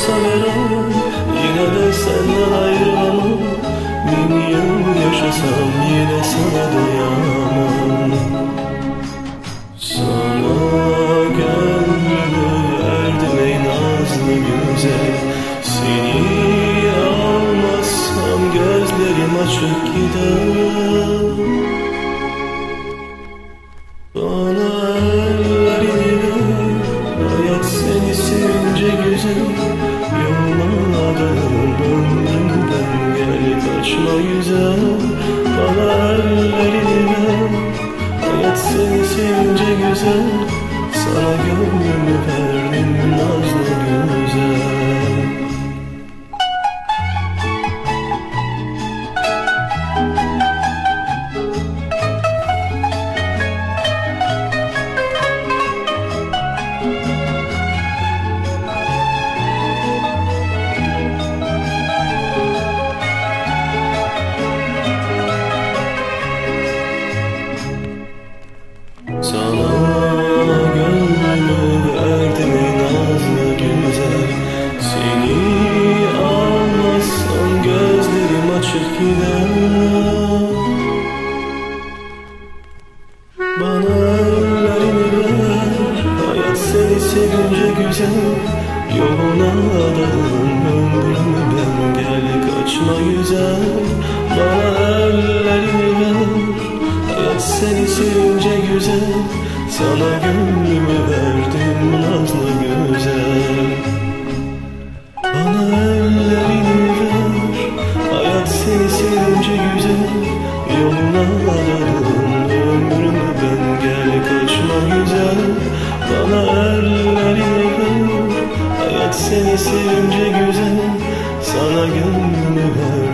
olsa veremem, yine de senden ayrılamam. 1000 yıl yaşasam yine sana doyamam. Sana gönlümü verdim ey nazlı güzel. Seni almazsam gözlerim açık gider. Bana ellerini ver, hayat seni sevince güzel. Yollardan ömrümden gel kaçma güzel. Bana ellerini ver, hayat seni sevince güzel. Sana gönlümü verdim nazlı güzel. Sana gönlümü verdim ey nazlı güzel. Seni almazsam gözlerim açık gider. Bana ellerini ver, hayat seni sevince güzel. Yoluna adağım ömrümden gel kaçma güzel. Bana ellerini ver, hayat seni sevince güzel. Sana gönlümü verdim nazlı güzel. Bana ellerini ver, hayat seni sevince güzel. Yoluna adağım ömrümden gel kaçma güzel. Bana ellerini ver, hayat seni sevince güzel. Sana gönlümü ver.